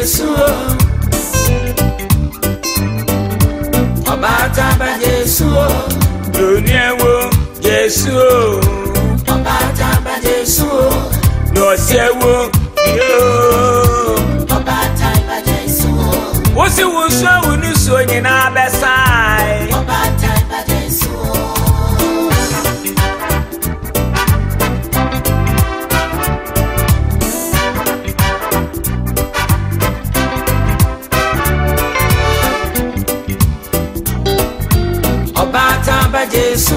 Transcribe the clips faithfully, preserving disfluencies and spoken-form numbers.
Jesu Obata ba Jesu Dunia wo Jesu Obata ba Jesu No sewo yo Obata ba Jesu Wosi wuswa wunu so nyina besai Obata ba Jesu Obata ba Jesu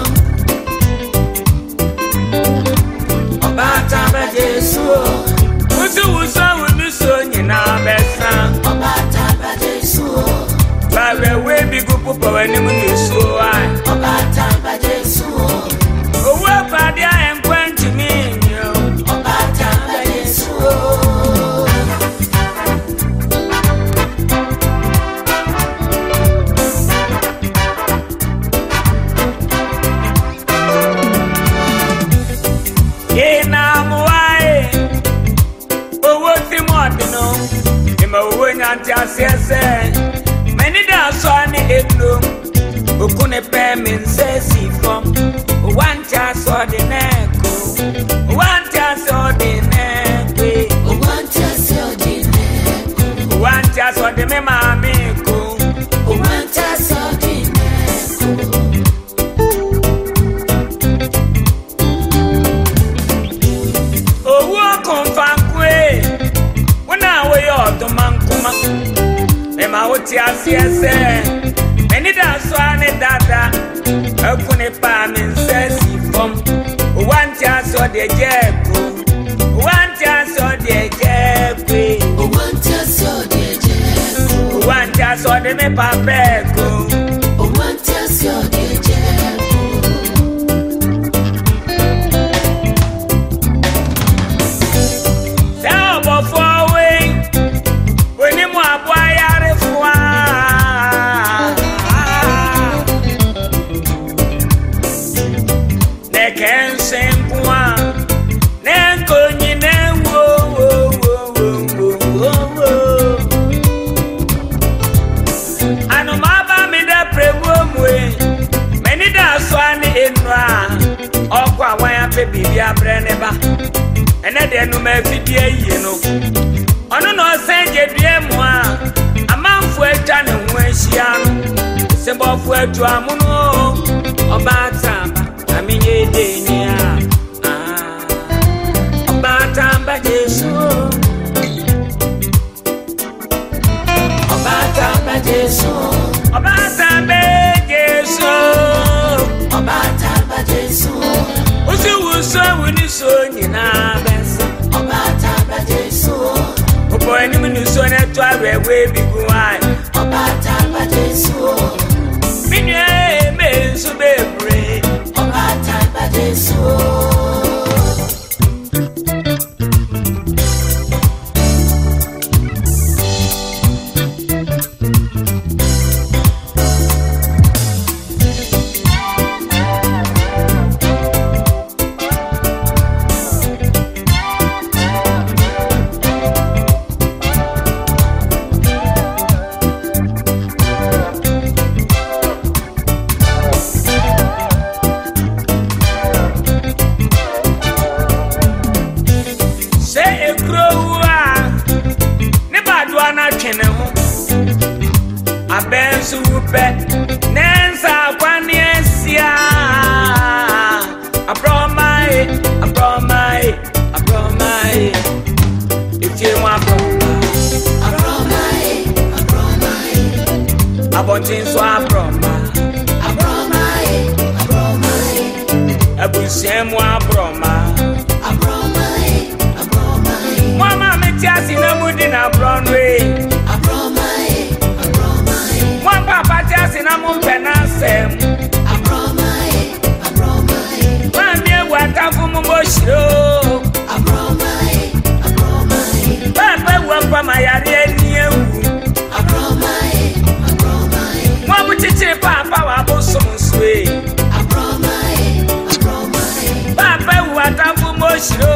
Obata ba Jesu Wusu wusu wunu so nyina besa Obata ba Jesu Bawe we bigu pupa wani munusu ai Obata ba Jesu Owe padia enkwanti minyo Obata ba Jesu Asiase many da so ani eno okune pe min se si fom one chance or the neko one chance or the neko one chance or the neko one chance or the me mami ko one chance or the neko owo konfankwe wona we yo to mankuma Ema oti asiese Meni da so ane dada Ekune pa minsesi fom Uwanti aso de jeku Uwanti aso de jeku Uwanti aso de jeku Uwanti aso de me papeku Uwanti aso de jeku Sao bofo we Weni mu abwaya Baby, I bring it back, and then no me fidie you know. Ono no send je die mo a, amanfo atwa ne ho ahia no. Sembo fo atwa mu no, obata ba, aminye de ni a. Ah. Obata ba Jesu. Obata ba Jesu. Obata ba Jesu. Obata ba Jesu. Usi wuso wuni so nyina besa Obata ba Jesu Opo eni munu so ne to awe we bigu ai Obata ba Jesu Minye me nsu bebre Obata ba Jesu Nensa kwaniesia Abromai Abromai Abromai If you want Abromai Abromai Abontin so Abromai Abromai Abromai Abusemu Abromai Abromai Abromai Mama metiasi na mudi na Broadway Sina mo penasem Abromai Abromai Mami wata fumu moshiro Abromai Abromai Papa wapa mayari eniyewu Abromai Abromai Mwabu chichiri papa wabu sumuswe Abromai Abromai Papa wata fumu moshiro